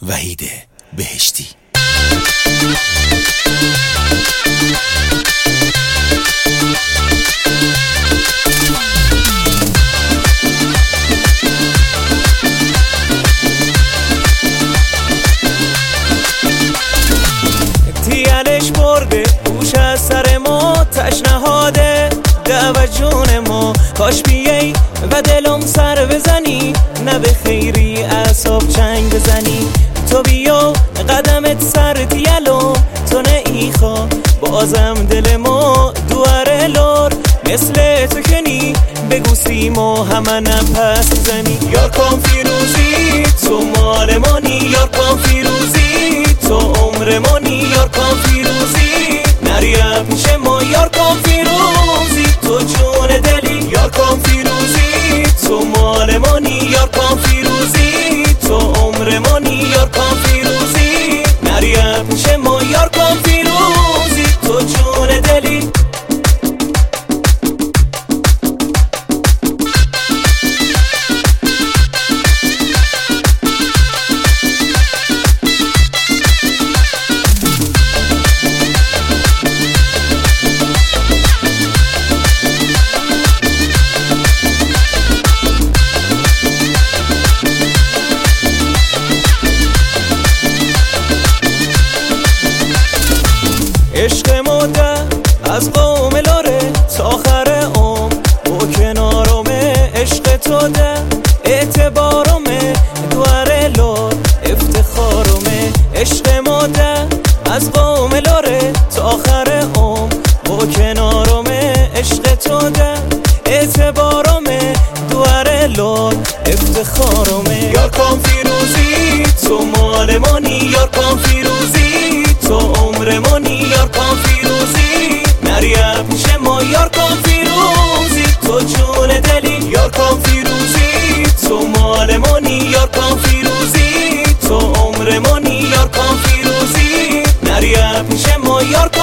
وحید بهشتی. تیالش برده گوش از سر ما تشنهاده دعوت جون ما کاش بیایی و دلم سر بزنی نه به خیری اعصاب چنگ بزنی تو بیا قدمت سر تیالو تو نه ایخا بازم دل ما دواره لور مثل تو کنی بگو سیما همه نپس زنی یار کام فیروزی تو مال مانی یار کام فیروزی تو عمر مانی یار کام فیروزی نریم پیش ما یار کام فیروزی تو جون دلی یار کام فیروزی تو مال مانی یار کام فیروزی تو عمر مانی یار کام فیروزی نریم پیش ما یار کام فیروزی تو جون دلی عشق مده از قوم لاره تا آخر عمر با کنارمه عشق تو ده اعتبارمه دواره لار افتخارمه عشق مده از قوم لاره تا آخر عمر با کنارمه عشق تو ده اعتبارمه دواره لار افتخارمه یار کام فیروزی تو مال مانی یار کام فیروزی تو عمر مانی یار کام فیروزی نریم پیش ما یار کام فیروزی تو جون دلی یار کام فیروزی تو مال مانی یار کام فیروزی تو عمر مانی یار کام فیروزی نریم پیش ما یار کام